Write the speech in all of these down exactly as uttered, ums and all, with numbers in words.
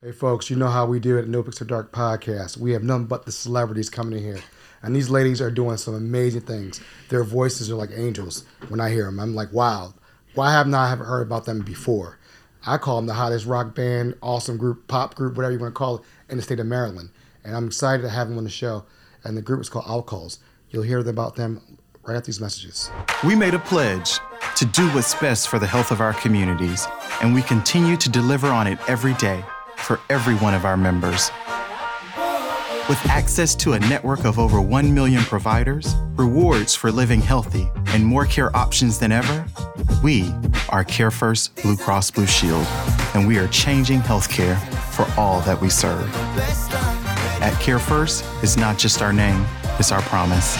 Hey folks, you know how we do it at No Pixel Dark Podcast. We have none but the celebrities coming in here. And these ladies are doing some amazing things. Their voices are like angels when I hear them. I'm like, wow, why haven't I haven't heard about them before? I call them the hottest rock band, awesome group, pop group, whatever you want to call it, in the state of Maryland. And I'm excited to have them on the show. And the group is called Outcalls. You'll hear about them right after these messages. We made a pledge to do what's best for the health of our communities, and we continue to deliver on it every day for every one of our members. With access to a network of over one million providers, rewards for living healthy, and more care options than ever, we are CareFirst Blue Cross Blue Shield, and we are changing healthcare for all that we serve. At CareFirst, it's not just our name, it's our promise.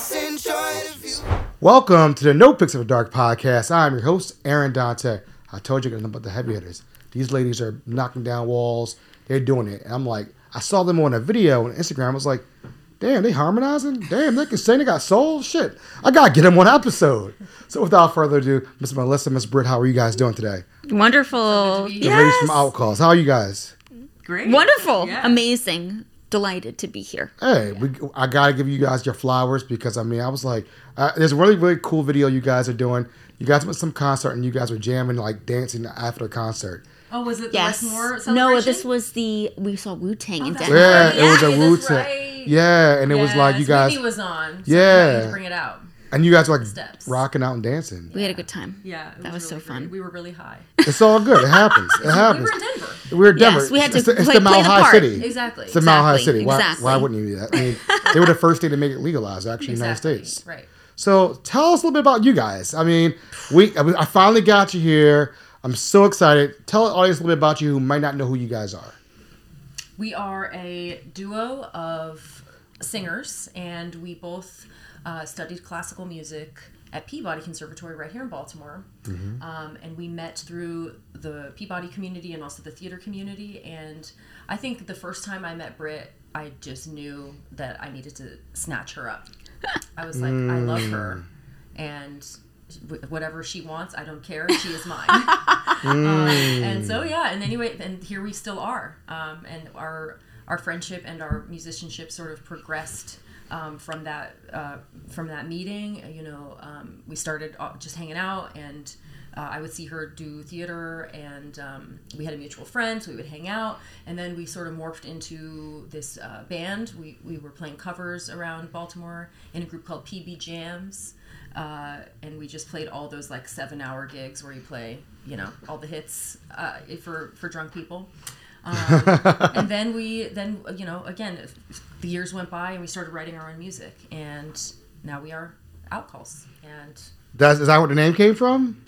Welcome to the No Pixel Dark Podcast. I'm your host, Aaron Dante. I told you about the heavy hitters. These ladies are knocking down walls. They're doing it. And I'm like, I saw them on a video on Instagram. I was like, damn, they harmonizing? Damn, they can sing. They got soul? Shit. I got to get them one episode. So without further ado, Miss Melissa, Miss Britt, how are you guys doing today? Wonderful. The yes. ladies from Outcalls. How are you guys? Great. Wonderful. Yeah. Amazing. Delighted to be here. Hey, we, I got to give you guys your flowers because, I mean, I was like, uh, there's a really, really cool video you guys are doing. You guys went to some concert and you guys were jamming, like dancing after the concert. Oh, was it yes. the Westmore celebration? No, this was the, we saw Wu-Tang oh, in Denver. Yeah, right. it was a yeah, Wu-Tang. Right. Yeah, and it yes, was like you guys. Whitney was on. So yeah. To bring it out. And you guys were like Steps. rocking out and dancing. We had a good time. Yeah. That was, was really so fun. Great. We were really high. It's all good. It happens. It happens. We were in Denver. We were in Denver. Yes, we had to it's the, it's play, the Mile play the High part. City. Exactly. It's the Mile High Exactly. City. Why, Exactly. why wouldn't you do that? I mean, they were the first state to make it legalized, actually, exactly. in the United States. Right. So tell us a little bit about you guys. I mean, we I finally got you here. I'm so excited. Tell the audience a little bit about you who might not know who you guys are. We are a duo of singers, and we both uh, studied classical music at Peabody Conservatory right here in Baltimore. Mm-hmm. Um, and we met through the Peabody community and also the theater community. And I think the first time I met Britt, I just knew that I needed to snatch her up. I was like, mm. I love her. And whatever she wants, I don't care. She is mine. mm. um, and so, yeah. And anyway, and here we still are. Um, and our our friendship and our musicianship sort of progressed Um, from that uh, from that meeting. You know, um, we started just hanging out, and uh, I would see her do theater, and um, we had a mutual friend, so we would hang out, and then we sort of morphed into this uh, band. We we were playing covers around Baltimore in a group called P B Jams, uh, and we just played all those like seven hour gigs where you play, you know, all the hits uh, for for drunk people. um, and then we, then, you know, again, the years went by and we started writing our own music, and now we are Outcalls. And That's, is that where the name came from?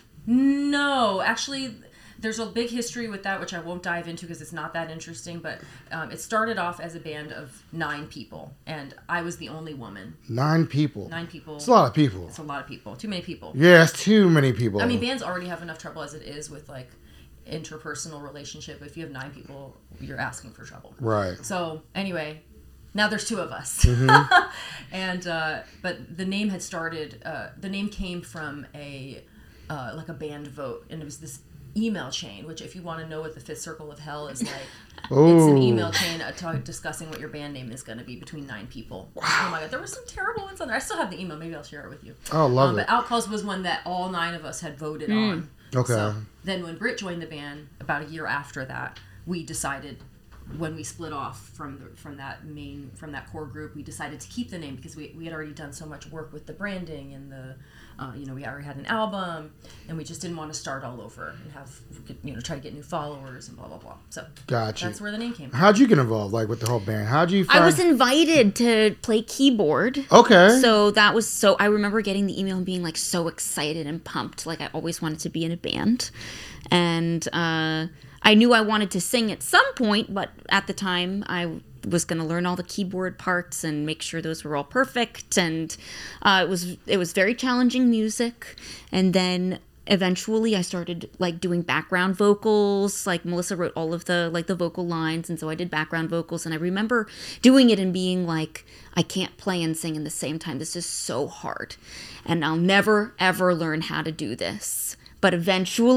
No, actually, there's a big history with that, which I won't dive into because it's not that interesting, but um, it started off as a band of nine people, and I was the only woman. Nine people? Nine people. It's a lot of people. It's a lot of people. Too many people. Yeah, it's too many people. I mean, bands already have enough trouble as it is with, like, interpersonal relationship. If you have nine people, you're asking for trouble. Right. So anyway, now there's two of us. Mm-hmm. and uh, but the name had started. Uh, the name came from a uh, like a band vote, and it was this email chain. Which, if you want to know what the fifth circle of hell is like, it's an email chain uh, talk, discussing what your band name is going to be between nine people. Wow. Oh my god, there were some terrible ones on there. I still have the email. Maybe I'll share it with you. Oh, love um, it. But Outcalls was one that all nine of us had voted mm. on. Okay. So then when Britt joined the band, about a year after that, we decided, when we split off from the, from that main, from that core group, we decided to keep the name because we, we had already done so much work with the branding and the, uh, you know, we already had an album, and we just didn't want to start all over and have, you know, try to get new followers and blah, blah, blah. So gotcha. That's where the name came from. How'd you get involved, like, with the whole band? How'd you find... I was invited to play keyboard. Okay. So that was so... I remember getting the email and being, like, so excited and pumped. Like, I always wanted to be in a band. And uh, I knew I wanted to sing at some point, but at the time, I was going to learn all the keyboard parts and make sure those were all perfect. And uh, it was it was very challenging music. And then... eventually I started like doing background vocals. Like Melissa wrote all of the like the vocal lines, and so I did background vocals, and I remember doing it and being like, I can't play and sing in the same time. This is so hard and I'll never ever learn how to do this. But eventually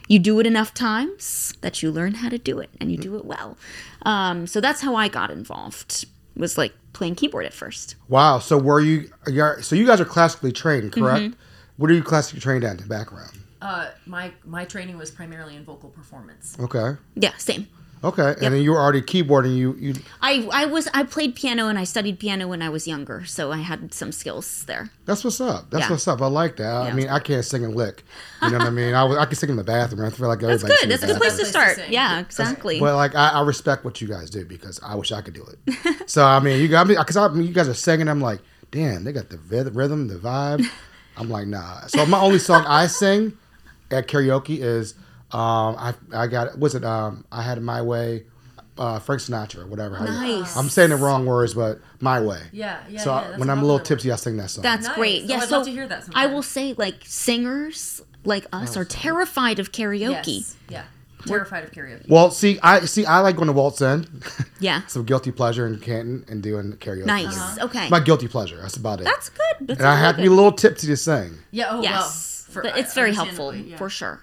you do it enough times that you learn how to do it, and you do it well. Um, so that's how I got involved. Was like playing keyboard at first. Wow. So were you? You're, so you guys are classically trained, correct? Mm-hmm. What are you classically trained at in the background? Uh, my my training was primarily in vocal performance. Okay. Yeah, same. Okay. And then you were already keyboarding. You you. I, I was I played piano and I studied piano when I was younger, so I had some skills there. That's what's up. That's Yeah. what's up. I like that. I Yeah. mean, I can't sing a lick. You know what I mean? I, was- I can sing in the bathroom. I feel like That's everybody good. sings That's a in good the place to That's a good place to start. sing. Yeah, exactly. But like, I, I respect what you guys do because I wish I could do it. So I mean, you got me because I mean, you guys are singing. I'm like, damn, they got the vi- rhythm, the vibe. I'm like, nah. So my only song I sing at karaoke is um, I I got was it um, I Had It My Way, uh, Frank Sinatra, whatever. how you- Nice. I'm saying the wrong words, but My Way. Yeah, yeah, So yeah. I- that's when a I'm a little popular one. tipsy, I sing that song. That's Nice. great. Oh, Yeah, I'd so love to hear that I sometime. will say, like singers like us are terrified of karaoke. Yes. Yeah. Terrified of karaoke. Well, see, I see. I like going to Walt's End. Yeah. Some guilty pleasure in Canton and doing karaoke. Nice. Uh-huh. Okay. My guilty pleasure. That's about it. That's good. That's and I really have to be a good. little tipsy to sing. Yeah. Oh Yes. well. For, but it's very helpful understandably, yeah. for sure.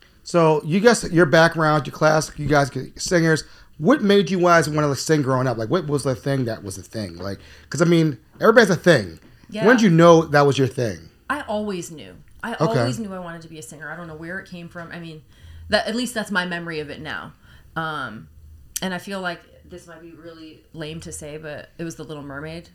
So you guys, your background, your class, you guys get singers. What made you guys want to sing growing up? Like, what was the thing that was a thing? Like, because I mean, everybody's a thing. Yeah. When did you know that was your thing? I always knew. I Okay. always knew I wanted to be a singer. I don't know where it came from. I mean, that at least that's my memory of it now. Um, and I feel like this might be really lame to say, but it was The Little Mermaid.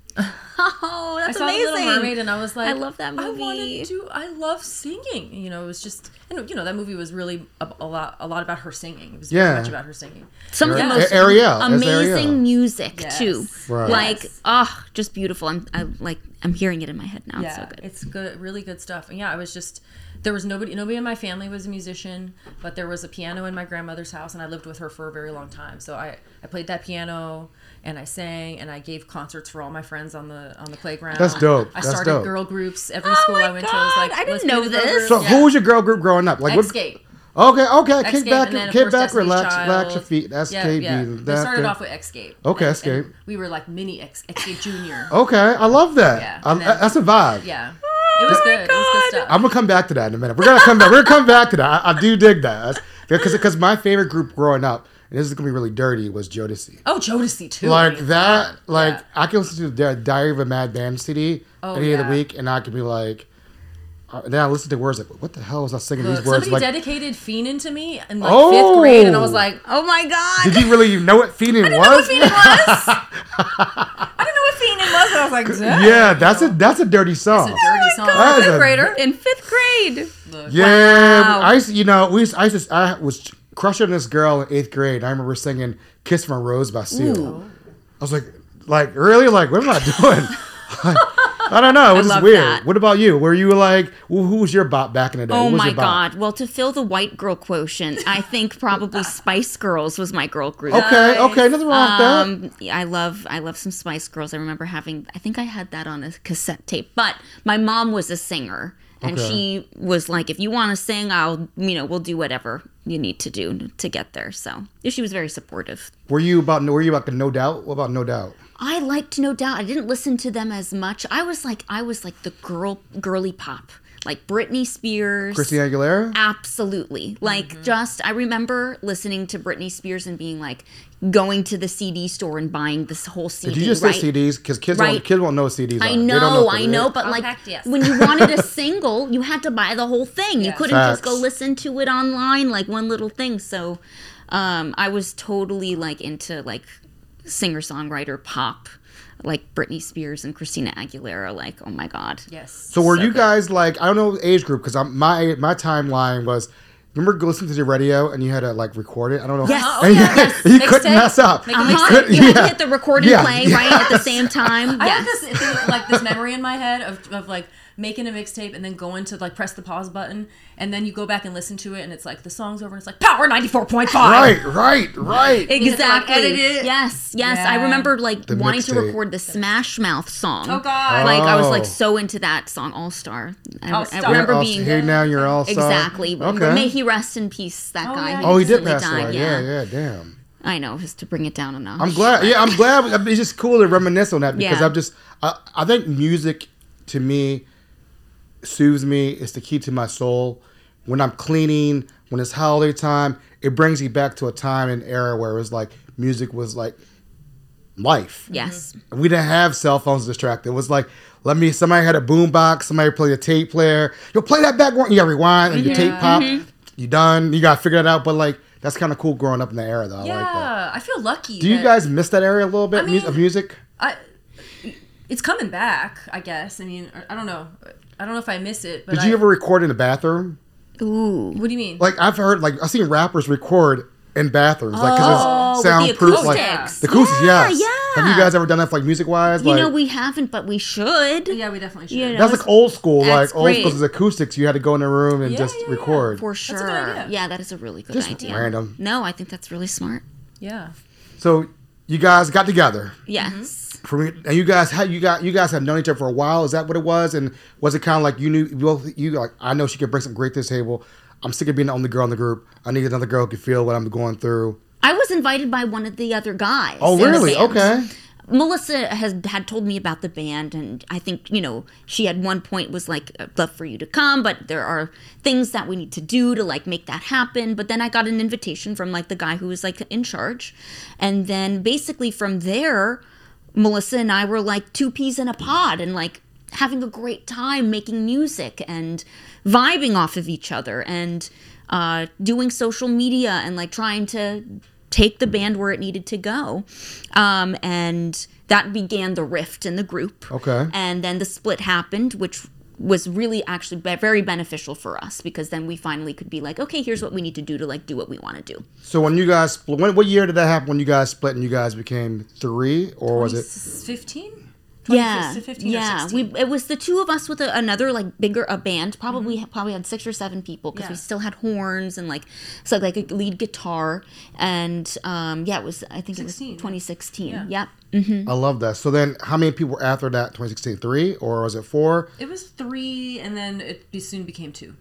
Oh, I that's saw amazing. The Little Mermaid, and I was like, I love that I movie. wanted to. I love singing. You know, it was just, and you know, that movie was really a, a lot, a lot about her singing. It was very Yeah. much about her singing. Some of the Yeah. most A- Ariel. That's amazing Ariel. music Yes. too. Right. Like, Yes. oh, just beautiful. I'm I like I'm hearing it in my head now. Yeah, It's so good. it's good, really good stuff. And yeah, I was just there was nobody, nobody in my family was a musician, but there was a piano in my grandmother's house, and I lived with her for a very long time. So I, I played that piano, and I sang, and I gave concerts for all my friends on the on the playground. That's dope. I That's started dope. girl groups. Every Oh school my I went to, I was God, like, I didn't let's be know in a girl this. group. So Yeah. who was your girl group growing up? Like, what? Escape. Okay, okay. Kick Escape, back, and then, of kick course, back, Destiny's relax, Child. relax your feet. That's Yeah, K B. yeah. That- They started that- off with Escape. Okay, And- Escape. and we were like mini Ex- Escape Junior. Okay, I love that. Yeah, I- and then- that's a vibe. Yeah. It was good. It was good stuff. I'm gonna come back to that in a minute. We're gonna come back. We're gonna come back to that. I, I do dig that because because my favorite group growing up, and this is gonna be really dirty, was Jodeci. Oh, Jodeci too. Like I mean, that, yeah. like I can listen to the Diary of a Mad Band C D Oh, any of yeah. the week, and I can be like, uh, then I listen to words like, what the hell was I singing Look, these words? somebody Like, dedicated Fiendin' to me in like Oh! fifth grade, and I was like, Oh my god. did you really know what Fiendin' I didn't know what was? Fiendin' was. I didn't know what Fiendin' was, but I was like, Zach. Yeah, that's a that's a dirty song. It's a dirty song. God. I'm a That is fifth a- grader. In fifth grade. Look. Yeah, Wow. I used to, you know, we used, I used to, I was crushing this girl in eighth grade. And I remember singing "Kiss from a Rose" by Seal. Ooh. I was like, like really, like what am I doing? Like, I don't know. It was just love weird. that. What about you? Were you like, who who was your bop back in the day? Oh Who was my your bop? god. Well, to fill the white girl quotient, I think probably Spice Girls was my girl group. Okay, okay, nothing wrong with that. Um, yeah, I love I love some Spice Girls. I remember having I think I had that on a cassette tape. But my mom was a singer, and Okay. she was like, "If you want to sing, I'll you know we'll do whatever you need to do to get there." So she was very supportive. Were you about? Were you about the No Doubt? What about No Doubt? I liked No Doubt. I didn't listen to them as much. I was like I was like the girl girly pop, like Britney Spears. Christina Aguilera? Absolutely. Like just I remember listening to Britney Spears and being like going to the C D store and buying this whole C D. Did you just right? say C Ds? Because kids Right. don't kids won't know what C Ds are. I They don't know, what I it know, is. but like Compact, yes. when you wanted a single, you had to buy the whole thing. You Yeah. couldn't just go Facts. listen to it online, like one little thing. So um, I was totally like into like singer songwriter pop, like Britney Spears and Christina Aguilera. Like, oh my god, Yes. So were So you good. guys like I don't know the age group because my my timeline was remember listening to the radio and you had to like record it. I don't know. Yes. Oh, And you, yeah, yes. you Mixtape. couldn't mess up. Make a You Uh-huh. couldn't- You had yeah. to hit the record and Yeah, play yeah. right at the same time. I Yes. have this thing, like this memory in my head of, of like making a mixtape and then going to like press the pause button and then you go back and listen to it and it's like the song's over and it's like Power ninety-four point five. Right, right, right. have to, like, Exactly. edit it. Yes, yes. I Yeah. remember like The wanting to mixtape. record the Smash Mouth song. Oh God. Like I was like Oh. so into that song, All Star. I, All I Star. remember You're all- being here now you're all star. exactly. Okay. May he rest in peace. That Oh, guy. yeah, Oh, he did recently pass died, away. Yeah, yeah, damn. I know, just to bring it down a notch. I'm glad. Yeah, I'm glad. I mean, it's just cool to reminisce on that because Yeah. I'm just. I, I think music, to me, soothes me. It's the key to my soul. When I'm cleaning, when it's holiday time, it brings you back to a time and era where it was like music was like life. Yes. And we didn't have cell phones to distract. It was like, let me, somebody had a boom box, somebody played a tape player. You'll play that back one, you gotta rewind, and your tape pop, you done, you gotta figure it out. But like, that's kind of cool growing up in the era, though. I yeah, like that. I feel lucky. Do you that- guys miss that area a little bit I mean, of music? I, it's coming back, I guess. I mean, I don't know. I don't know if I miss it. But Did I, you ever record in the bathroom? Ooh. What do you mean? Like, I've heard, like, I've seen rappers record in bathrooms, like, Oh, because with it's the soundproof. Like, acoustics. the acoustics, Yeah, yes. yeah. Have you guys ever done that, for, like, music wise? You Like, know, we haven't, but we should. yeah, we definitely should. You know, that's like old school, That's like, old great. school is acoustics. You had to go in the room and Yeah, just yeah, yeah. record. For a sure. good idea. Yeah, that is a really good Just idea. random. No, I think that's really smart. Yeah. So, you guys got together. Yes. For me, and you guys had you got you guys had known each other for a while. Is that what it was? And was it kind of like you knew both you like I know she could bring something great to the table. I'm sick of being the only girl in the group. I need another girl who can feel what I'm going through. I was invited by one of the other guys. Oh, in the really? band. Okay. Melissa has had told me about the band, and I think, you know, she at one point was like, I'd love for you to come, but there are things that we need to do to like make that happen. But then I got an invitation from like the guy who was like in charge. And then basically from there, Melissa and I were like two peas in a pod and like having a great time making music and vibing off of each other and uh, doing social media and like trying to take the band where it needed to go. Um, and that began the rift in the group. Okay. And then the split happened, which was really actually be- very beneficial for us because then we finally could be like, okay, here's what we need to do to like do what we want to do. So when you guys split, when, what year did that happen? When you guys split and you guys became three, or was it? fifteen? Yeah, fifteen or yeah. sixteen? We it was the two of us with a, another like bigger a band. Probably probably had six or seven people because we Yeah. still had horns and like so like a lead guitar and um yeah it was I think sixteen. it was twenty sixteen. Yeah. Yep. I love that. So then, how many people were after that? twenty sixteen, three, or was it four? It was three, and then it be- soon became two.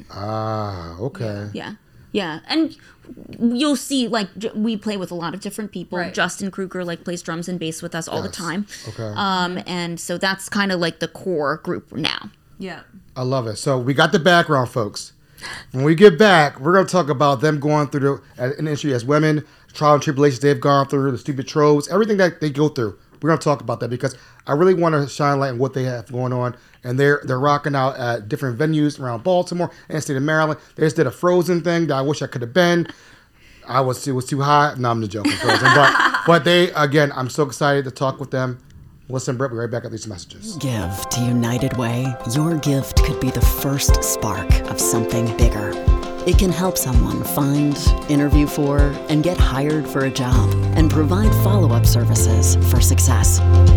Ah, okay. Yeah. Yeah. And you'll see, like, j- we play with a lot of different people. Right. Justin Kruger, like, plays drums and bass with us all the Yes. time. Okay. Um, and so that's kind of like the core group now. Yeah. I love it. So we got the background, folks. When we get back, we're going to talk about them going through the, an industry as women, trial and tribulations they've gone through, the stupid tropes, everything that they go through. We're going to talk about that because I really want to shine light on what they have going on. And they're they're rocking out at different venues around Baltimore and the state of Maryland. They just did a Frozen thing that I wish I could have been. I was it was too hot. No, I'm just joking, Frozen. But but they again, I'm so excited to talk with them. Listen, Brett, we'll be right back at these messages. Give to United Way. Your gift could be the first spark of something bigger. It can help someone find, interview for, and get hired for a job, and provide follow-up services for success.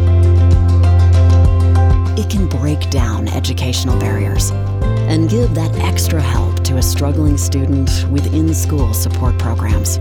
It can break down educational barriers and give that extra help to a struggling student with in-school support programs.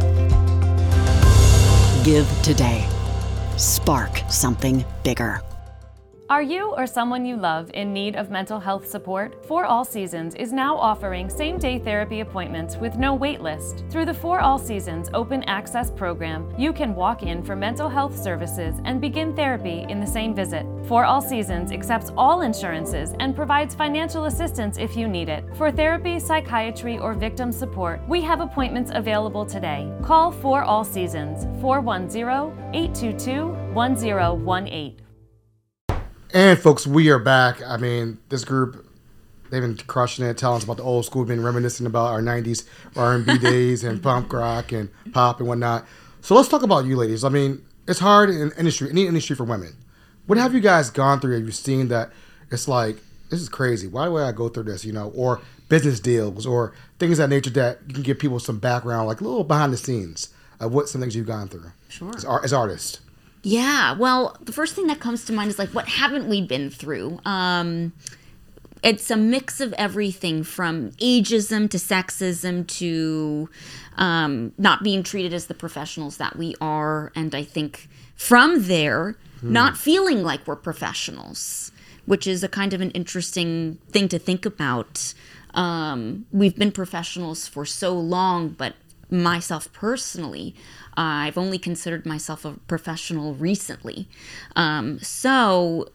Give today. Spark something bigger. Are you or someone you love in need of mental health support? For All Seasons is now offering same-day therapy appointments with no wait list. Through the For All Seasons Open Access program, you can walk in for mental health services and begin therapy in the same visit. For All Seasons accepts all insurances and provides financial assistance if you need it. For therapy, psychiatry, or victim support, we have appointments available today. Call For All Seasons four one zero, eight two two, one zero one eight. And folks, we are back. I mean, this group, they've been crushing it, telling us about the old school, been reminiscing about our nineties R and B days and punk rock and pop and whatnot. So let's talk about you ladies. I mean, it's hard in industry, any industry for women. What have you guys gone through? Have you seen that it's like, this is crazy. Why do I go through this, you know? Or business deals or things of that nature that you can give people some background, like a little behind the scenes of what some things you've gone through. Sure. As, ar- as artists. Yeah, well, the first thing that comes to mind is like, what haven't we been through? Um, it's a mix of everything from ageism to sexism to um, not being treated as the professionals that we are. And I think from there, hmm. not feeling like we're professionals, which is a kind of an interesting thing to think about. Um, we've been professionals for so long, but myself personally, uh, I've only considered myself a professional recently. Um, so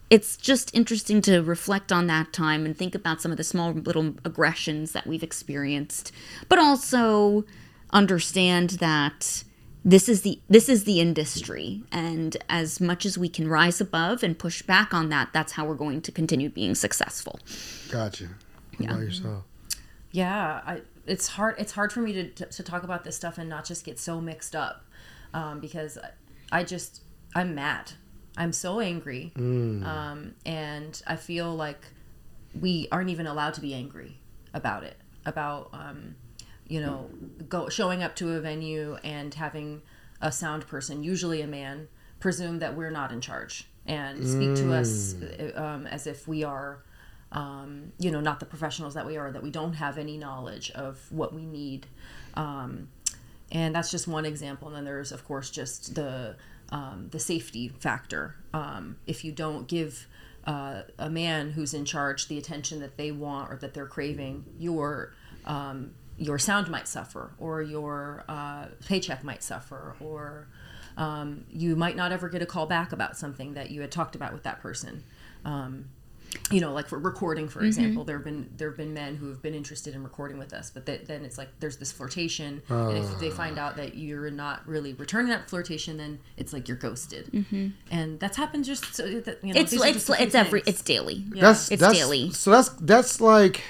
it's just interesting to reflect on that time and think about some of the small little aggressions that we've experienced, but also understand that this is the this is the industry, and as much as we can rise above and push back on that, that's how we're going to continue being successful. Gotcha. What Yeah. about yourself? Yeah, I, it's hard. It's hard for me to to talk about this stuff and not just get so mixed up, um, because I just I'm mad. I'm so angry, Mm. um, and I feel like we aren't even allowed to be angry about it. About um, you know, go showing up to a venue and having a sound person, usually a man, presume that we're not in charge and speak to us um, as if we are. Um, you know, not the professionals that we are, that we don't have any knowledge of what we need. Um, and that's just one example. And then there's, of course, just the um, the safety factor. Um, if you don't give uh, a man who's in charge the attention that they want or that they're craving, your um, your sound might suffer, or your uh, paycheck might suffer, or um, you might not ever get a call back about something that you had talked about with that person. Um, you know, like for recording, for example, there have been there have been men who have been interested in recording with us, but th- then it's like there's this flirtation, and if they find out that you're not really returning that flirtation, then it's like you're ghosted, and that's happened just so that, you know, It's these are it's just a few it's every things. it's daily. That's It's that's, daily. So that's that's like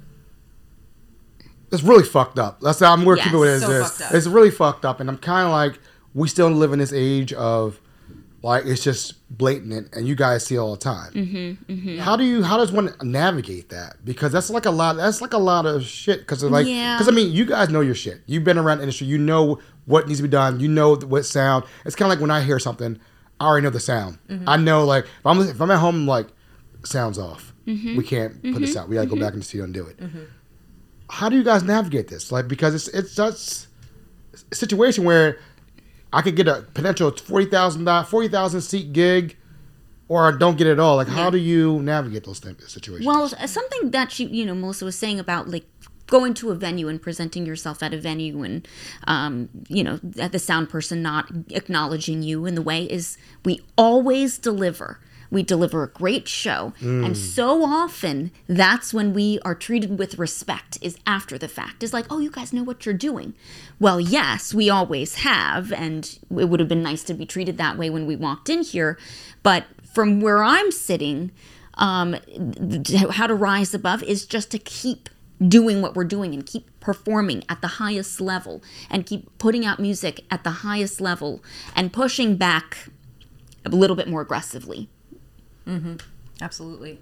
it's really fucked up. That's I'm we're Yes, keeping it as so this. fucked up. It's really fucked up, and I'm kind of like we still live in this age of like it's just blatant, and you guys see it all the time. Mm-hmm, mm-hmm. How do you? How does one navigate that? Because that's like a lot. That's like a lot of shit. Because like, Yeah. because I mean, you guys know your shit. You've been around the industry. You know what needs to be done. You know what sound. It's kind of like when I hear something, I already know the sound. Mm-hmm. I know like if I'm if I'm at home, I'm like sounds off. Mm-hmm. We can't put this out. We gotta go back in the studio and do it. Mm-hmm. How do you guys navigate this? Like because it's it's such a situation where I could get a potential forty thousand forty thousand seat gig, or I don't get it at all. Like, how do you navigate those th- situations? Well, something that you you know Melissa was saying about like going to a venue and presenting yourself at a venue, and um, you know the sound person not acknowledging you in the way is we always deliver. We deliver a great show, and so often that's when we are treated with respect, is after the fact. Is like, oh, you guys know what you're doing. Well, yes, we always have, and it would have been nice to be treated that way when we walked in here. But from where I'm sitting, um, th- how to rise above is just to keep doing what we're doing and keep performing at the highest level and keep putting out music at the highest level and pushing back a little bit more aggressively. Mm-hmm. Absolutely.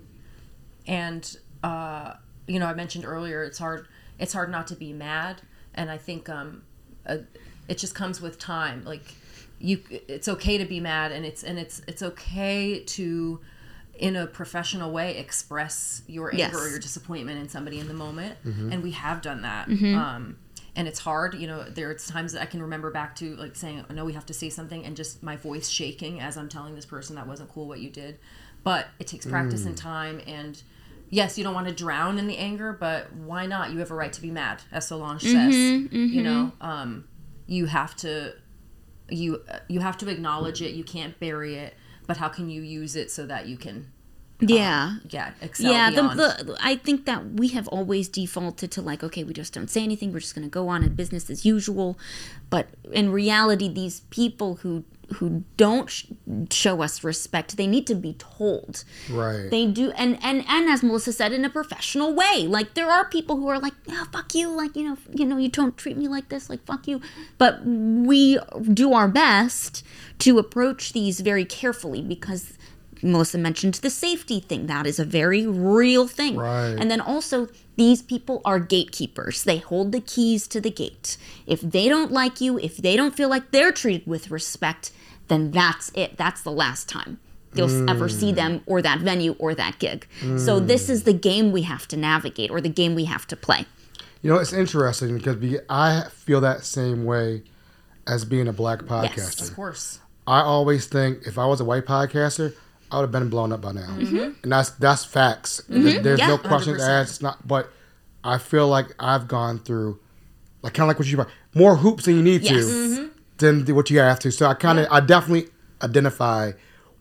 And, uh, you know, I mentioned earlier, it's hard, it's hard not to be mad. And I think, um, uh, it just comes with time. Like you, it's okay to be mad, and it's, and it's, it's okay to, in a professional way, express your anger Yes. or your disappointment in somebody in the moment. Mm-hmm. And we have done that. Mm-hmm. Um, and it's hard, you know, there's times that I can remember back to like saying, oh, no, we have to say something, and just my voice shaking as I'm telling this person that wasn't cool what you did. But it takes practice Mm. and time, and yes, you don't want to drown in the anger, but why not? You have a right to be mad, as Solange says. Mm-hmm, You know, um, you have to, you you have to acknowledge it. You can't bury it, but how can you use it so that you can, Yeah. um, yeah, excel Yeah, the, beyond? the, I think that we have always defaulted to like, okay, we just don't say anything. We're just going to go on in business as usual. But in reality, these people who who don't sh- show us respect, they need to be told. right. They do, and and and as Melissa said, in a professional way. Like there are people who are like, oh, fuck you, like you know, you know, you don't treat me like this, like fuck you. But we do our best to approach these very carefully because Melissa mentioned the safety thing. That is a very real thing. Right. And then also, these people are gatekeepers. They hold the keys to the gate. If they don't like you, if they don't feel like they're treated with respect, then that's it. That's the last time you'll Mm. ever see them or that venue or that gig. So this is the game we have to navigate, or the game we have to play. You know, it's interesting because be, I feel that same way as being a black podcaster. Of course. I always think if I was a white podcaster, I would have been blown up by now, Mm-hmm. and that's that's facts. There's, there's Yeah. no questions one hundred percent. asked. It's not, but I feel like I've gone through, like kind of like what you more hoops than you need Yes. to, than what you have to. So I kind of, I definitely identify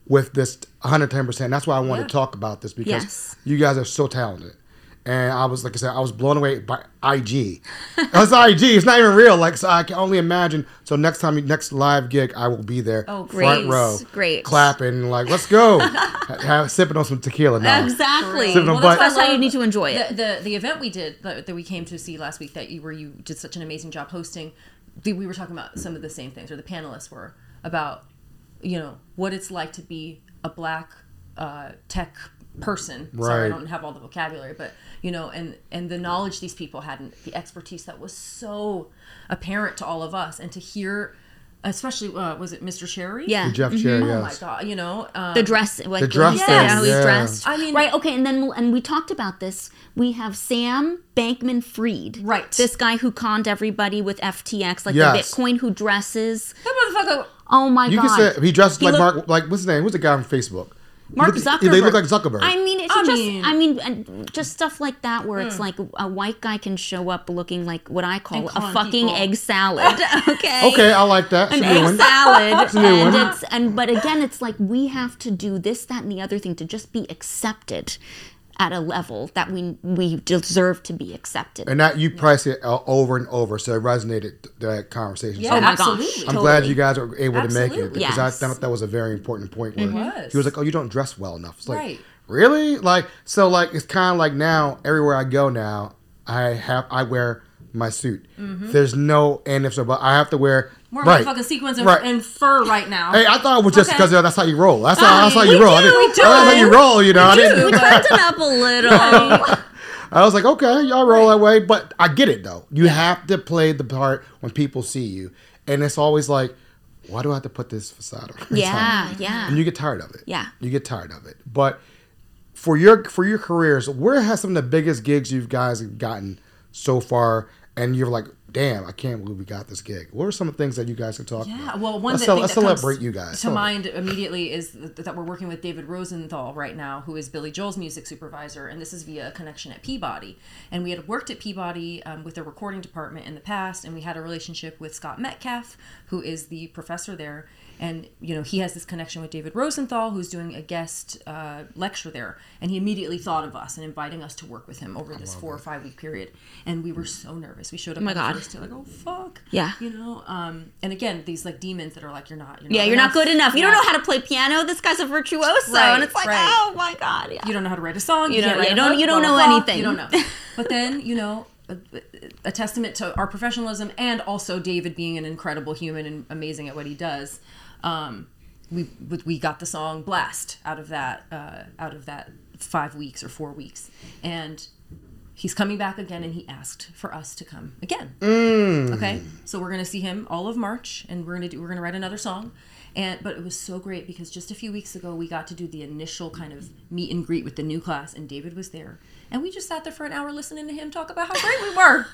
with this one hundred ten percent. That's why I wanted Yeah. to talk about this because Yes. you guys are so talented. And I was, like I said, I was blown away by I G. That's I G. It's not even real. Like, so I can only imagine. So next time, next live gig, I will be there, Oh, front great. row, Great. clapping, like, let's go, Ha- have, sipping on some tequila now. Exactly. Sipping on Well, butt. That's why I how you love need to enjoy it. The, the the event we did that, that we came to see last week that you where you did such an amazing job hosting. the- We were talking about some of the same things, or the panelists were about, you know, what it's like to be a black uh, tech person. Sorry, I Right. don't have all the vocabulary, but you know, and and the knowledge these people had, and the expertise that was so apparent to all of us, and to hear, especially uh, was it Mister Sherry? Yeah. Jeff Cherry, Oh yes. my God! You know, um, The dress, like The what dress he said, thing, how he's yeah. dressed. I mean- right? Okay, and then and we talked about this. We have Sam Bankman-Fried, Right. This guy who conned everybody with F T X, like Yes. the Bitcoin who dresses. that motherfucker. Oh my You god! can say he dresses He like look- Mark. Like what's his name? Who's the guy on Facebook? Mark He look- Zuckerberg. They look like Zuckerberg. I mean, it's I just. mean- I mean, and just stuff like that, where it's like a white guy can show up looking like what I call And a con fucking people. egg salad. Okay. okay, I like that. It's An a new egg one. salad, a new and one. it's and but again, it's like we have to do this, that, and the other thing to just be accepted at a level that we we deserve to be accepted. And that you price it uh, over and over, so it resonated that conversation. Yeah, So Oh my absolutely. gosh. I'm Totally. glad you guys were able to make it Absolutely. because Yes. I thought that was a very important point. Where was. He was like, "Oh, you don't dress well enough." It's like, Right. really? Like, so, like, it's kind of like now everywhere I go now, I have I wear my suit. There's no and ifs or buts. I have to wear More right. motherfucking sequins and, Right. and fur right now. Hey, I thought it was just Okay. because that's how you roll. That's how, that's how we you roll. I do, didn't- we do. That's how you roll. You know, I we didn't. tighten up a little. I was like, okay, y'all roll that way, but I get it though. You have to play the part when people see you, and it's always like, why do I have to put this facade on? every Yeah, time? yeah. And you get tired of it. Yeah. you get tired of it. But for your for your careers, where has some of the biggest gigs you guys have gotten so far? And you're like, damn, I can't believe we got this gig. What are some of the things that you guys can talk Yeah, about? well, one let's, that, cel- thing let's that comes celebrate you guys. to Celebrate. mind immediately is th- that we're working with David Rosenthal right now, who is Billy Joel's music supervisor, and this is via a connection at Peabody. And we had worked at Peabody um, with their recording department in the past, and we had a relationship with Scott Metcalf, who is the professor there. And, you know, he has this connection with David Rosenthal, who's doing a guest uh, lecture there. And he immediately thought of us and inviting us to work with him over this four or five week period. And we were so nervous. We showed up my on the God. first day like, oh, fuck. Yeah. You know, um, and again, these like demons that are like, you're not, you're Yeah, not you're not good enough. You don't Yeah. know how to play piano. This guy's a virtuoso, Right, and it's like, right. oh my god, yeah. You don't know how to write a song. You can't don't- write you a don't- hook, you don't blah, know blah, blah. anything. You don't know. But then, you know, a, a testament to our professionalism and also David being an incredible human and amazing at what he does. Um, we we got the song Blast out of that uh, out of that five weeks or four weeks, and he's coming back again, and he asked for us to come again. Okay, so we're gonna see him all of March, and we're gonna do we're gonna write another song. And but it was so great because just a few weeks ago we got to do the initial kind of meet and greet with the new class, and David was there, and we just sat there for an hour listening to him talk about how great we were.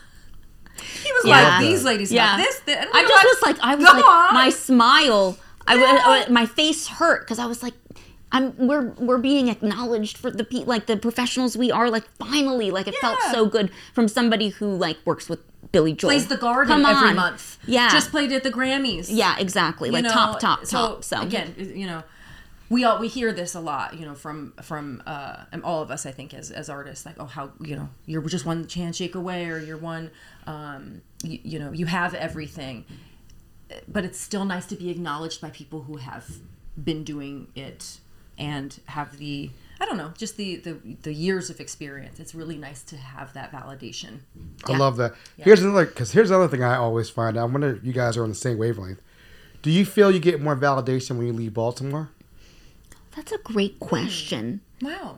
He was Yeah. like, "These ladies Yeah. got this." this. And we I were just like, was like, I was "Come like, on." my smile, I, Yeah. I, my face hurt because I was like, I'm we're we're being acknowledged for the pe- like the professionals we are. Like finally, like it felt Yeah. so good from somebody who like works with Billy Joel. plays the Garden Come every on. month. Yeah, just played at the Grammys. yeah, exactly. You Like know, top, top, top. So again, you know, we all we hear this a lot, you know, from from uh, and all of us, I think, as as artists, like, oh, how you know, you're just one handshake away, or you're one, um, you, you know, you have everything, but it's still nice to be acknowledged by people who have been doing it and have the. I don't know, just the, the the years of experience. It's really nice to have that validation. I love that. Here's another, because here's another thing I always find out. I wonder if you guys are on the same wavelength. Do you feel you get more validation when you leave Baltimore? that's a great question. Wow.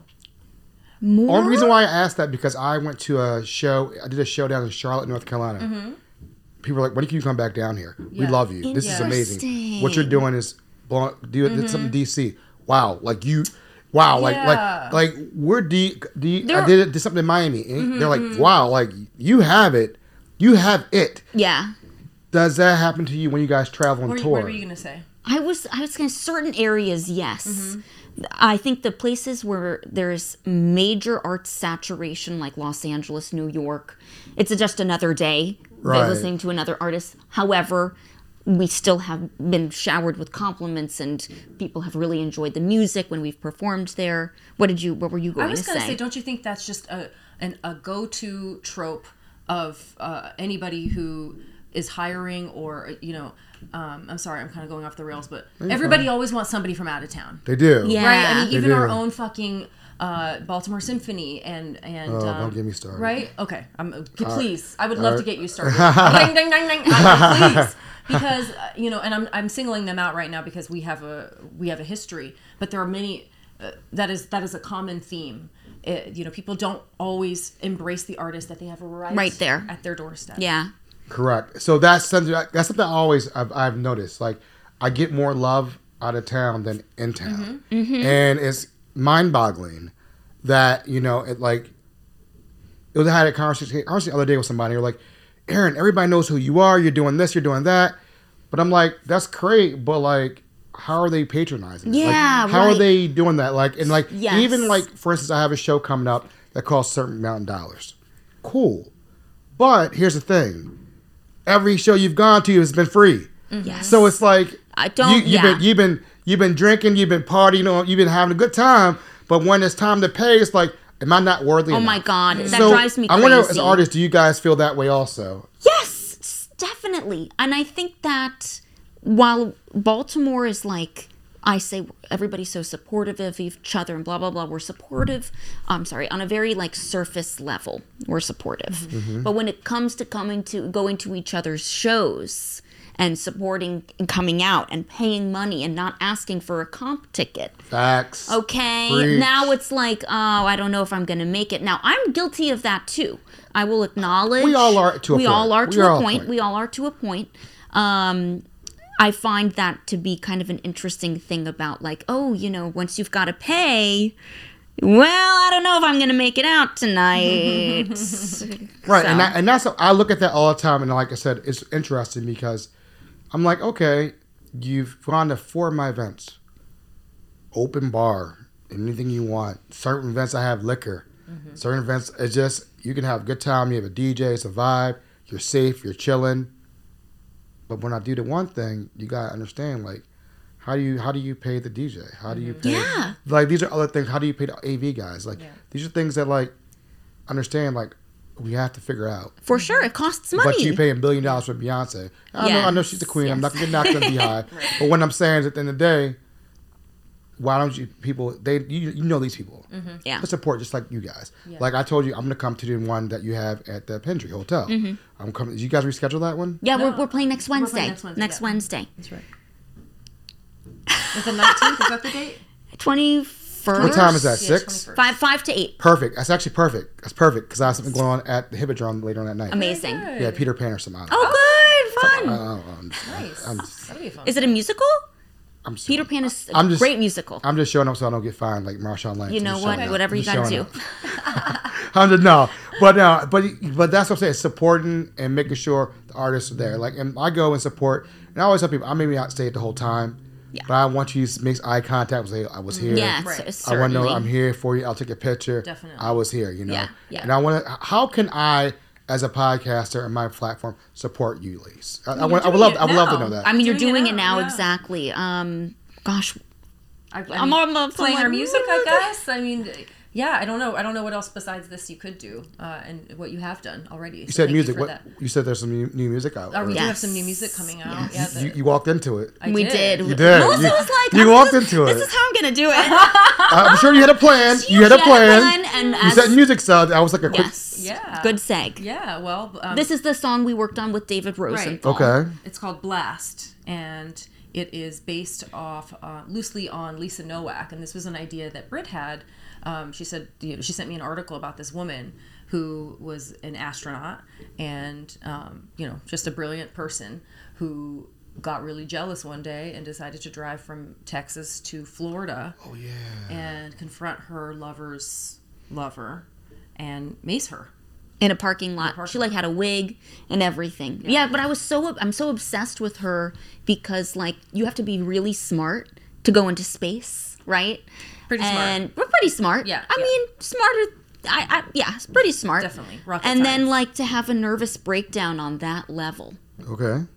More. Only reason why I asked that because I went to a show. I did a show down in Charlotte, North Carolina. People were like, "When can you come back down here? We Yeah. love you. This is amazing. What you're Interesting. doing is blowing. Do it. Did something in D C. Wow, like you." Wow, like Yeah. like like we're D. D I There- did it. Did something in Miami. And they're like, "Wow, like you have it. You have it." Yeah. Does that happen to you when you guys travel and What were, you, tour? what were you gonna say? I was I was going to certain areas, yes. I think the places where there's major art saturation, like Los Angeles, New York, it's just another day Right. listening to another artist. However, we still have been showered with compliments, and people have really enjoyed the music when we've performed there. What did you? What were you going I was to going to say? say, don't you think that's just a an, a go-to trope of uh, anybody who is hiring, or you know, um, I'm sorry, I'm kind of going off the rails, but everybody always wants somebody from out of town, They do. Yeah. right? I mean, They even our do. own fucking uh, Baltimore Symphony and and Oh, um, don't get me started. right? Okay, um, please, I would love to right. get you started. ding, ding, ding, ding. Uh, please. Because uh, you know, and I'm I'm singling them out right now because we have a we have a history, but there are many. Uh, that is that is a common theme. Uh you know, people don't always embrace the artist that they have right, Right there. at their doorstep. Yeah. Correct. So that's something that's something I always I've, I've noticed. Like I get more love out of town than in town, and it's mind-boggling that you know it like. It was I had a conversation, conversation the other day with somebody. You're like, Aaron, everybody knows who you are. You're doing this. You're doing that. But I'm like, that's great. But like, how are they patronizing? it? Yeah, Like, how are right. they doing that? Like, and like, Yes. even like, for instance, I have a show coming up that costs a certain amount of dollars. Cool. But here's the thing. Every show you've gone to has been free. Yes. So it's like I don't- You, you've yeah. been you've been you've been drinking, you've been partying, you know, you've been having a good time. But when it's time to pay, it's like, am I not worthy? Oh enough? my God, that So, drives me I crazy. wonder, as artists, do you guys feel that way also? Yes, s- definitely. And I think that while Baltimore is like, I say everybody's so supportive of each other and blah, blah, blah. We're supportive, I'm sorry, on a very like surface level, we're supportive. Mm-hmm. But when it comes to coming to, going to each other's shows and supporting and coming out and paying money and not asking for a comp ticket, Facts. okay, Preach. now it's like, oh, I don't know if I'm going to make it. Now, I'm guilty of that too. I will acknowledge. We all are to a We point. all are We to are a all a point. point. We all are to a point. Um, I find that to be kind of an interesting thing about like, oh, you know, once you've got to pay, well, I don't know if I'm going to make it out tonight. Right, So- and that, and that's I look at that all the time, and like I said, it's interesting because I'm like, okay, you've gone to four of my events, open bar, anything you want. Certain events I have liquor. Mm-hmm. Certain events it's just you can have a good time. You have a D J, it's a vibe. You're safe. You're chilling. But when I do the one thing, you gotta understand like. How do you how do you pay the D J? How do you pay Yeah. like these are other things. How do you pay the A V guys? Like these are things that like understand like we have to figure out. For sure, it costs money. But you pay a billion dollars for Beyonce. I know I know she's the queen. I'm not gonna get knocked on the high. But what I'm saying is at the end of the day, why don't you people they you, you know these people. Yeah. Let's support just like you guys. Like I told you, I'm gonna come to the one that you have at the Pendry Hotel. I'm coming. Did you guys reschedule that one? Yeah, No, we're, we're playing next we're Wednesday. playing next Wednesday, Next yeah. Wednesday. That's right. Is the nineteenth? Is that the date? twenty-first. What time is that? Yeah, Six. twenty-first. Five, five to eight. Perfect. That's actually perfect. That's perfect because I have something going on at the Hippodrome later on that night. Amazing. Yeah, Peter Pan or something. I don't Oh, good. know. Fun. I don't know. I'm just, Nice. I'm just, That'll be fun. Is it a musical? I'm just, Peter Pan is a I'm just- great musical. I'm just showing up so I don't get fined like Marshawn Lynch. You I'm know just what? showing up. Whatever I'm you just gotta showing do. up. I'm just no, but no, but but that's what I'm saying. Supporting and making sure the artists are there. Like, and I go and support. And I always tell people, I may not stay the whole time, Yeah. but I want you to make eye contact. Say, I was here. Yeah, Right. c- I want to know certainly. I'm here for you. I'll take a picture. Definitely. I was here. You know. Yeah, yeah. And I want to. How can I, as a podcaster and my platform, support you, Lise? I, I, want, I would doing love. it I would love to now. know that. I mean, you're Doing doing it it now, now, yeah. exactly. Um, gosh, I, I I'm mean, on the- playing I'm our like, music, I guess. I mean, yeah. I don't know. I don't know what else besides this you could do, uh, and what you have done already. you said music. What That. you said? There's some new, new music out. Oh, we or- do have Yes. some new music coming out. Yes. Yeah, you, the- you walked into it. I we did. You did. Melissa You- was like, you "I'm walked just- into it." This is how I'm gonna do it. I'm sure you had a plan. You had a She plan. and You as, said music sound. I was like a quick. yes, Yeah. good seg. Yeah. Well, um, This is the song we worked on with David Rosenthal. Okay. It's called Blast, and it is based off uh, loosely on Lisa Nowak. And this was an idea that Britt had. Um, she said, you know, she sent me an article about this woman who was an astronaut and, um, you know, just a brilliant person who got really jealous one day and decided to drive from Texas to Florida. Oh yeah. And confront her lover's lover and mace her. In a parking lot. parking She like had a wig and everything. Yeah. but I was so I'm so obsessed with her because like you have to be really smart to go into space, right? Pretty smart. And we're pretty smart. Yeah, I yeah. mean, smarter. I, I yeah, it's pretty smart. Definitely. Rocket and then science. like to have a nervous breakdown on that level. Okay.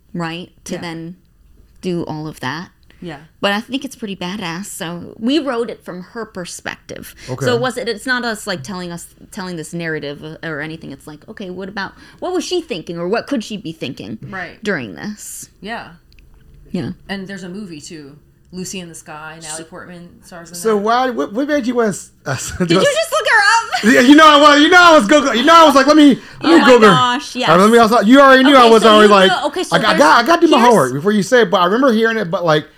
right? To Yeah. then do all of that. Yeah. But I think it's pretty badass. So we wrote it from her perspective. Okay. So it wasn't. It's not us like telling us telling this narrative or anything. It's like, okay, what about what was she thinking, or what could she be thinking Right. during this? Yeah. Yeah. And there's a movie too, Lucy in the Sky. Natalie Portman stars in So that. why? What, what made you want to? Uh, Did you just look her up? Yeah, you know I was. You know I was Google. You know I was like, let me. Let Oh me my Google. gosh, yes. Uh, let me also. You already knew Okay, I was so already you like. knew- okay, so I, got, I there's- got. I got to do my here's- homework before you say it. But I remember hearing it. But like,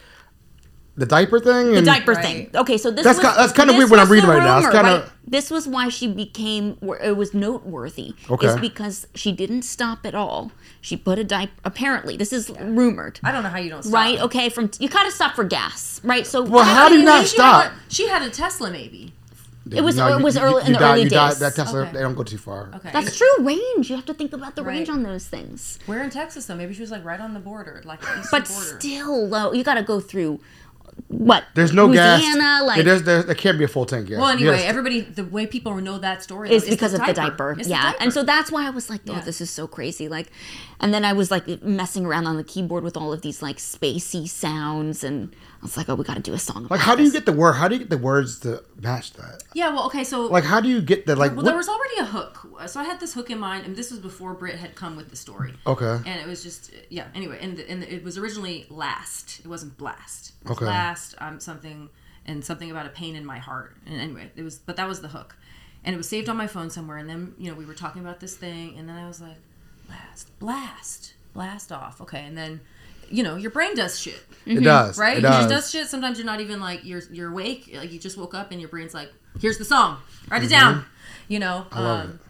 the diaper thing. The And diaper Right. thing. Okay, so this That's was, ki- that's kinda this weird when I'm was reading the right now. It's rumor, kinda- right? This was why she became. It was noteworthy. Okay. Is because she didn't stop at all. She put a diaper. Apparently, this is rumored. I don't know how you don't stop. Right? Okay. From you gotta stop for gas. Right. So Well, how do you not Maybe she stop? Had a, she had a Tesla, maybe. It was- No, it was you- early- you in the die- early you die- days. That Tesla, Okay. they don't go too far. Okay. That's true. Range. You have to think about the range Right. on those things. Where in Texas though? Maybe she was like right on the border, like the eastern But border. still, though, you gotta go through what? There's no gas. Louisiana, like Yeah, there's, there's, there can't be a full tank gas. Well, anyway, Yes. everybody, the way people know that story is though, because of the diaper. It's the Yeah. diaper. And so that's why I was like, oh, Yeah. this is so crazy. Like, and then I was like messing around on the keyboard with all of these like spacey sounds, and I was like, oh, we got to do a song. About Like, how do you this. get the word? How do you get the words to match that? Yeah, well, okay, so Like, how do you get the like? well, what- there was already a hook. So I had this hook in mind, and this was before Britt had come with the story. Okay. And it was just yeah. Anyway, and and it was originally last. It wasn't blast. It was Okay. Last. Um, something and something about a pain in my heart. And anyway, it was. But that was the hook, and it was saved on my phone somewhere. And then you know we were talking about this thing, and then I was like, blast, blast, blast off. Okay, and then. You know, your brain does shit, It does. right? It It does. just does shit. Sometimes you're not even like you're you're awake. Like you just woke up and your brain's like, "Here's the song. Write it down." You know. Mm-hmm. I love um,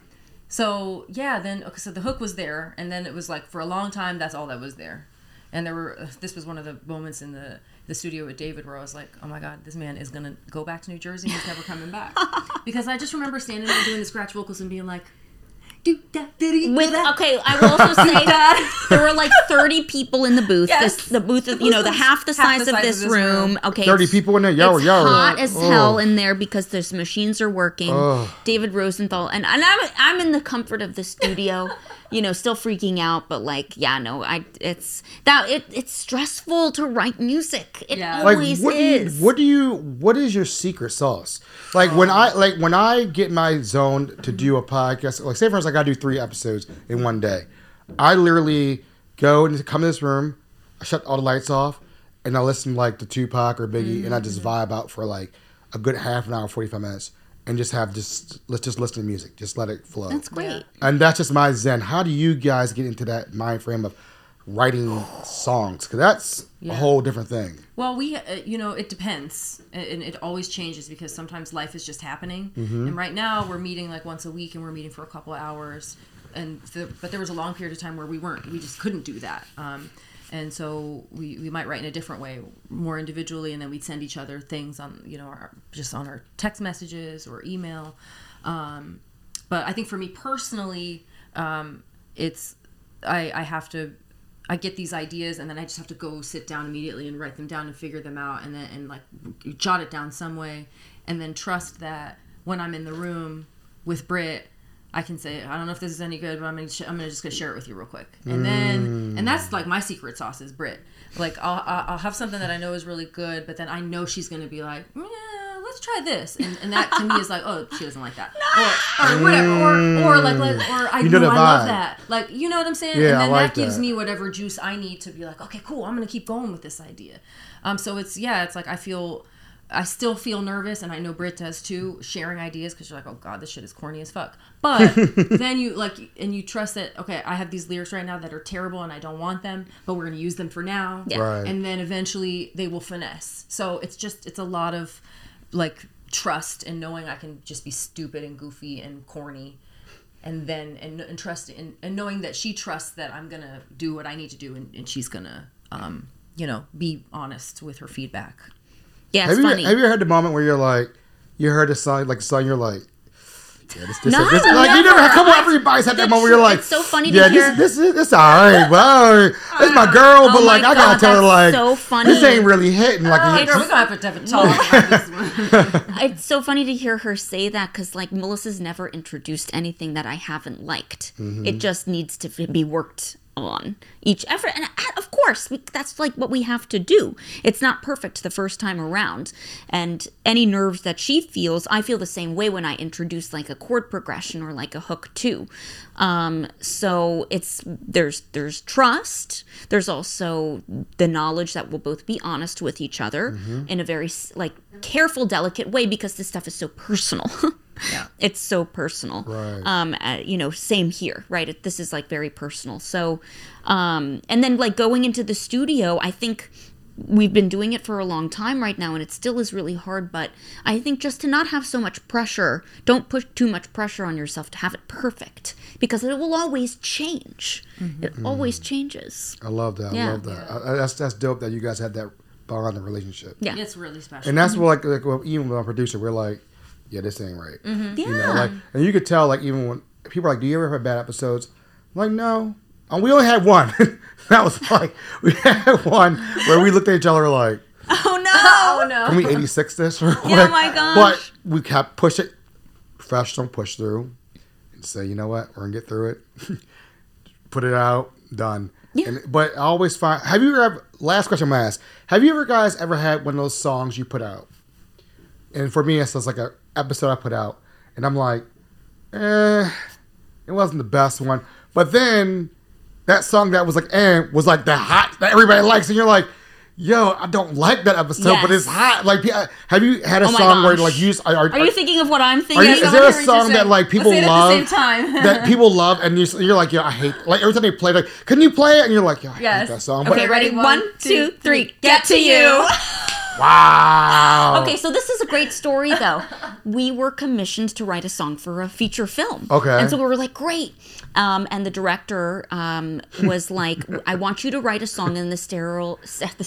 So yeah, then okay, so the hook was there, and then it was like for a long time that's all that was there, and there were. This was one of the moments in the the studio with David where I was like, oh my god, this man is gonna go back to New Jersey. And he's never coming back because I just remember standing there doing the scratch vocals and being like, do that, diddy, With okay, I will also say that there were like thirty people in the booth. Yes. This, the booth, is, The you know, booth the was half the half size the of size this, of this room. room. Okay, thirty it's- people in there. Yow, it's yow. hot as Oh. hell in there because there's machines are working. Oh. David Rosenthal and, and I'm I'm in the comfort of the studio, you know, still freaking out, but like, yeah, no, I it's that it it's stressful to write music. It Yeah. Like, always what do you? is. What do you? What is your secret sauce? Like when I like when I get my zone to do a podcast. Like say for instance, I got to do three episodes in one day. I literally go and come in this room, I shut all the lights off, and I listen like to Tupac or Biggie, and I just vibe out for like a good half an hour, forty-five minutes, and just have just let's just listen to music, just let it flow. That's great. And that's just my zen. How do you guys get into that mind frame of writing songs? Because that's a Yeah. whole different thing. Well, we, uh, you know, it depends, and it always changes because sometimes life is just happening. And right now, we're meeting like once a week, and we're meeting for a couple of hours. And the, but there was a long period of time where we weren't. We just couldn't do that. Um, and so we, we might write in a different way, more individually, and then we'd send each other things on, you know, our, just on our text messages or email. Um, but I think for me personally, um, it's I, I have to. I get these ideas and then I just have to go sit down immediately and write them down and figure them out and then and like jot it down some way and then trust that when I'm in the room with Britt, I can say, I don't know if this is any good, but I'm gonna sh- I'm gonna just gonna share it with you real quick. And then and that's like my secret sauce is Britt. Like I'll I'll have something that I know is really good, but then I know she's gonna be like, yeah, let's try this, and, and that to me is like, oh, she doesn't like that, or, or whatever, or or like let, or I You know know the I love vibe. that, like you know what I'm saying, Yeah, and I then like that gives that. me whatever juice I need to be like, okay, cool, I'm gonna keep going with this idea. Um, so it's yeah, it's like I feel. I still feel nervous, and I know Britt does too, sharing ideas because you're like, oh god, this shit is corny as fuck. But then you like, and you trust that, okay, I have these lyrics right now that are terrible and I don't want them, but we're gonna use them for now. Yeah. Right. And then eventually they will finesse. So it's just, it's a lot of like trust and knowing I can just be stupid and goofy and corny. And then, and, and trust, and, and knowing that she trusts that I'm gonna do what I need to do and, and she's gonna, um, you know, be honest with her feedback. Yeah, it's Have you, funny. have you ever had the moment where you're like, you heard a song, like a song, you're like, yeah, this, this, No, this, I've like, you never. never, come on, I've- everybody's had that the moment where you're tr- like, it's so funny to yeah, hear- this, this is, this all right, well, this is my girl, Oh but like, my I gotta God, tell her, that's like, so funny. this ain't really hitting, like, Oh, you- girl, we're gonna have to have a talk about this one. It's so funny to hear her say that because, like, Melissa's never introduced anything that I haven't liked. Mm-hmm. It just needs to f- be worked on each effort. And I, course, we, that's like what we have to do. It's not perfect the first time around. And any nerves that she feels, I feel the same way when I introduce like a chord progression or like a hook too. Um, so it's there's there's trust. There's also the knowledge that we'll both be honest with each other mm-hmm. in a very like careful, delicate way, because this stuff is so personal. Yeah, it's so personal. Right. Um, uh, you know, same here, right? It, this is like very personal. So, um, and then like going into the studio, I think we've been doing it for a long time right now, and it still is really hard. But I think just to not have so much pressure, don't put too much pressure on yourself to have it perfect, because it will always change. Mm-hmm. It always changes. I love that. Yeah. I love that. I, that's that's dope that you guys had that bond and relationship. Yeah, it's really special. And that's what like, like well, even with our producer, we're like, yeah, this ain't right. Mm-hmm. Yeah. You know, like, and you could tell, like, even when people are like, do you ever have bad episodes? I'm like, no. And we only had one. That was like, we had one where we looked at each other like, oh no. Oh no. Can we eighty-six this? Or Yeah, like, my gosh. But we kept push it, professional push through, and say, you know what, we're going to get through it. Put it out, done. Yeah. And, but I always find, have you ever, last question I'm going to ask, have you ever guys ever had one of those songs you put out? And for me, it's just like a episode I put out, and I'm like, eh, it wasn't the best one. But then that song that was like, eh, was like the hot that everybody likes, and you're like, yo, I don't like that episode, Yes. but it's hot. Like, have you had a Oh my song where gosh. like you are, are, Are you thinking of what I'm are thinking? you, of? is there a hear what song you're that saying. like people Let's say it love at the same time. that people love, and you're, you're like, yeah, I hate, like every time they play, like, can you play it? And you're like, yeah, I Yes. hate that song. Okay, But, ready? One, One, two, two, three. three. Get to you. wow. Okay, so this is a great story, though. We were commissioned to write a song for a feature film. Okay. And so we were like, great. Um, and the director um, was like, I want you to write a song in the sterile,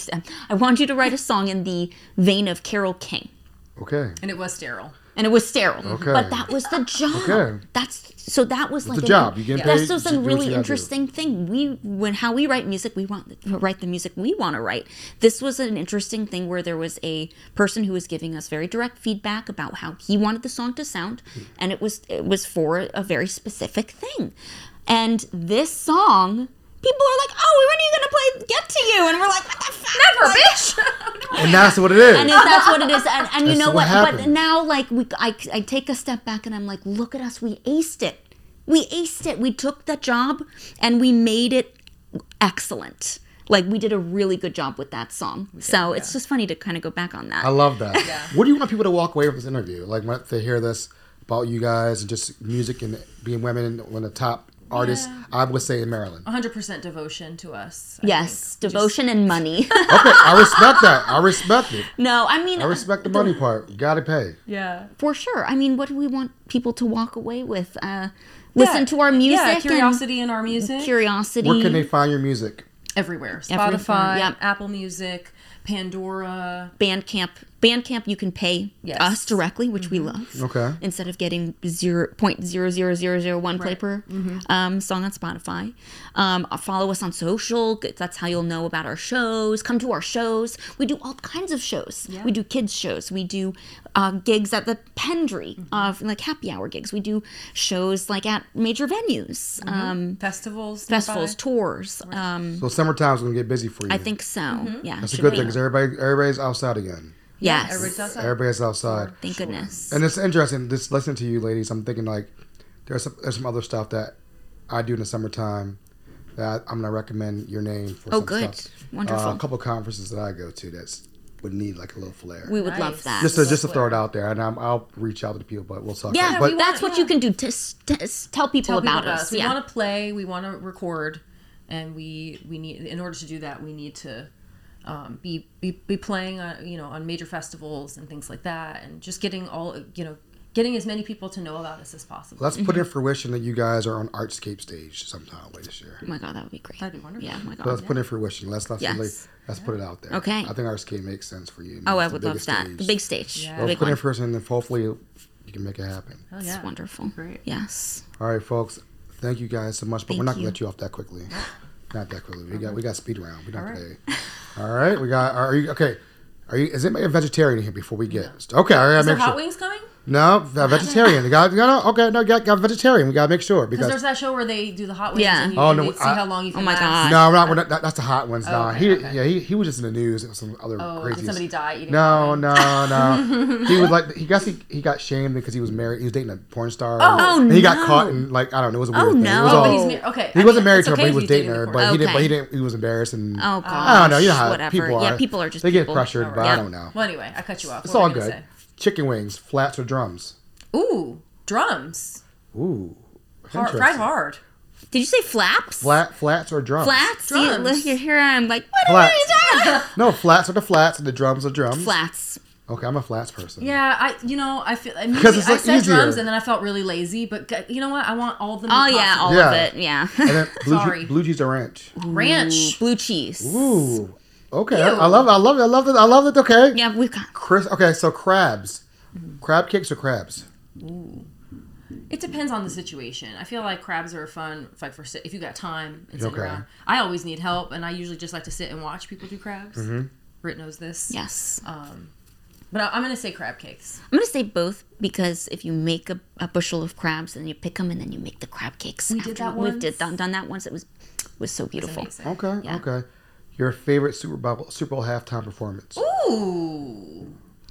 I want you to write a song in the vein of Carole King. Okay. And it was sterile. And it was sterile. Okay. But that was the job. Okay. That's so that was like the a- job. You get paid That's just to a do what really you gotta interesting thing. We when how we write music, we want to write the music we want to write. This was an interesting thing where there was a person who was giving us very direct feedback about how he wanted the song to sound, and it was it was for a very specific thing. And this song, people are like, "Oh, when are you gonna play Get to You?" And we're like, "What the fuck? Never, bitch. And that's what it is. And it, that's what it is. And, and you That's know what what? But happened. now, like, we, I, I take a step back and I'm like, look at us. We aced it. We aced it. We took that job and we made it excellent. Like, we did a really good job with that song. So it's just funny to kind of go back on that. I love that. What do you want people to walk away from this interview? Like, when they hear this about you guys and just music and being women, one of the top artists, Yeah. I would say, in Maryland. one hundred percent devotion to us. I Yes, think. devotion and money. Okay, I respect that. I respect it. No, I mean, I respect the money part. You got to pay. Just, yeah. for sure. I mean, what do we want people to walk away with? Uh, listen Yeah. to our music. Yeah, and curiosity in our music. Curiosity. Where can they find your music? Everywhere. Everywhere, Spotify, yep. Apple Music, Pandora. Bandcamp. Bandcamp, you can pay Yes. us directly, which we love. Okay. Instead of getting zero point zero zero zero zero one play Right. per um, song on Spotify. Um, uh, follow us on social. That's how you'll know about our shows. Come to our shows. We do all kinds of shows. Yeah. We do kids shows. We do uh, gigs at the Pendry, uh, like happy hour gigs. We do shows like at major venues, um, Festivals. festivals, nearby. tours. Um, So summertime's going to get busy for you. I think so. Yeah, That's a should good be. thing because everybody, everybody's outside again. Yes. Everybody's outside. Everybody's outside. Thank goodness. And it's interesting, just listening to you ladies, I'm thinking like, there's some, there's some other stuff that I do in the summertime that I'm going to recommend your name for Oh, some good. stuff. Wonderful. Uh, a couple of conferences that I go to that's would need like a little flair. We would Nice. love that. just to, just to throw it out there, and I'm, I'll reach out to the people, but we'll talk. Yeah, about it. But that's what you can do to, s- to s- tell people Tell about people us. We Yeah. want to play. We want to record, and we we need. In order to do that, we need to um, be, be be playing on you know on major festivals and things like that, and just getting all you know getting as many people to know about us as possible. let's put in fruition that you guys are on Artscape stage sometime later this year. Oh my god, that would be great. That'd be wonderful. Yeah, oh my god. So let's put in fruition. Let's let's Yes. really, let's put it out there. Okay. I think Artscape makes sense for you. Oh, I It's the would love biggest that. stage. The big stage. Yeah. The Let's big put in one. fruition, and then hopefully you can make it happen. Oh, It's yeah. wonderful. Great. Yes. All right, folks. Thank you guys so much, but Thank we're not you. gonna let you off that quickly. Not that quickly. We got we got speed round. We don't today. All right, we got. Are you okay? Are you? Is anybody a vegetarian here before we get? Okay, all right. Is there make sure. hot wings coming? No, a vegetarian. You got, you got okay. No, you got, got vegetarian. We gotta make sure Because because. there's that show where they do the hot wings Yeah. and you Oh, and no, they see I- how long you can Oh my last. God. No, we're not. We're not that, that's the hot ones. No, Okay, he okay. yeah he, he was just in the news. It was some other Oh, crazy. did somebody die eating No, ramen? no, no. He was like he guess he, he got shamed because he was married. He was dating a porn star. Oh, and he got no. caught in like I don't know. It was a weird Oh, thing. no. It was Oh, all, But he's mar- okay. he I wasn't mean, married it's to her, okay but he if was he's dating her. the But he didn't. But he Okay. didn't. He was embarrassed and Oh gosh. I don't know. You know how Whatever. people are. Yeah, people are just they people. get pressured, but Yeah. I don't know. Well, anyway, I cut you off. It's What all were you good. gonna Chicken wings, flats or drums. say? Ooh, drums. Ooh, Hard, interesting. fried hard. Did you say flaps? Flat, flats or drums. Flats? Drums. You, you're here. I'm like, what Flats. are you talking about? No, flats are the flats and the drums are drums. Flats. Okay, I'm a flats person. Yeah, I you know I feel I, mean, Because it's, I like, said easier. drums and then I felt really lazy. But g- you know what? I want all the meat Oh yeah, possible. all Yeah. of it. Yeah. And then blue, Sorry. che- blue cheese or ranch. ranch. Blue cheese. Ooh. Okay. Ew. I love it. I love it. I love it. I love it. Okay. Yeah, we've got. Chris. Okay. So crabs, crab cakes or crabs? It depends on the situation. I feel like crabs are fun, if, like for sit- if you got time and sitting Okay. around. I always need help, and I usually just like to sit and watch people do crabs. Mm-hmm. Britt knows this. Yes. Um, but I, I'm gonna say crab cakes. I'm gonna say both because if you make a, a bushel of crabs and you pick them and then you make the crab cakes. We did that We've once. did, done, done that once. It was was so It's beautiful. amazing. Okay. Yeah. Okay. Your favorite Super Bowl Super Bowl halftime performance? Ooh.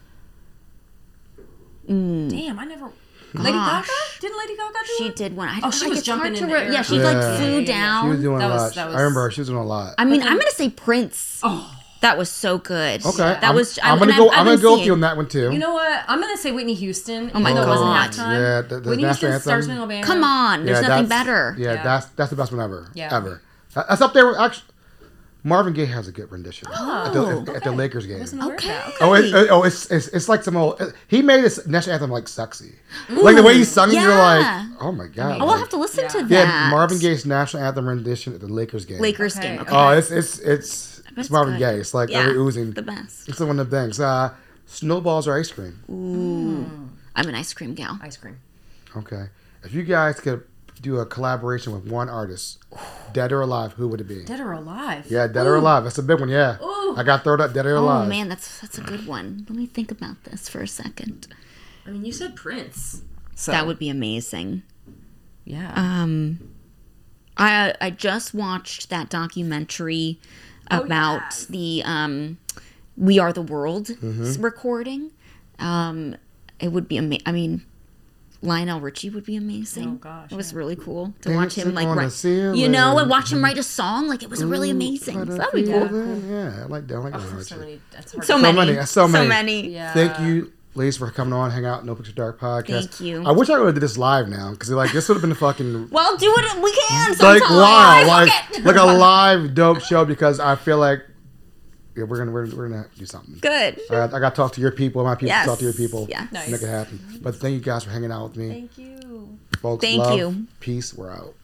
Damn, I never. Lady Gaga? Gosh. Didn't Lady Gaga do She it? did one. I Oh, don't she like, was it's jumping hard to in the re- air. Yeah, she Yeah. like Yeah, flew yeah, yeah. down. She was doing That a was- lot. that was- I remember her. She was doing a lot. I mean, I'm gonna say Prince. Oh. That was so good. Okay. That I'm, was. I'm and gonna I've- go. I've I'm gonna been go with seeing- you on that one too. You know what? I'm gonna say Whitney Houston. Oh my even though it wasn't God. halftime. Yeah, the- the Whitney national Houston, Star anthem. Spangled Banner. Come on, there's Yeah, nothing that's- better. Yeah, Yeah. that's that's the best one ever. Yeah. Ever. That- That's up there. With, actually, Marvin Gaye has a good rendition at, the, at, at the okay. Lakers game. Wasn't aware of that. Okay. Oh, it, oh, it's, it's it's like some old. He made this national anthem like sexy, like the way he sung it. You're yeah. like, oh my god. Oh, I'll like- have to listen Yeah. to that. Yeah, Marvin Gaye's national anthem rendition at the Lakers game. Lakers Okay. game. Okay. Oh, it's it's it's bet it's it's Marvin good. Gaye. It's like Yeah, very oozing. the best. It's one of the things. Uh, snowballs or ice cream. I'm an ice cream gal. Ice cream. Okay, if you guys could do a collaboration with one artist, dead or alive, who would it be? Dead or alive? Yeah, dead or alive. That's a big one. Yeah, Ooh. I got thrown up. Dead or Oh alive. man, that's that's a good one. Let me think about this for a second. I mean, you said Prince. So That would be amazing. yeah. Um, I I just watched that documentary about yes. the um, We Are the World recording. Um, it would be amazing. I mean, Lionel Richie would be amazing. Oh, gosh, it was yeah. really cool to watch him Dancing like on the write, ceiling. you know, and watch him write a song. Like it was really amazing. But So I that'd be feel cool. that- Yeah, I like that. I like Oh, that. so many. That's hard. So, to many, many, so many. so many. Yeah. Thank you, ladies, for coming on, hang out, No Picture Dark podcast. Thank you. I wish I would have did this live now because like this would have been fucking Well, do it. We can. like Sometime. wow, like Okay. like a live dope show because I feel like yeah, we're gonna we're, we're gonna have to do something. Good. I got, I got to talk to your people, my people Yes. talk to your people, Yeah. Nice. make it happen. But thank you guys for hanging out with me, Thank you. folks. Thank love, you. peace. We're out.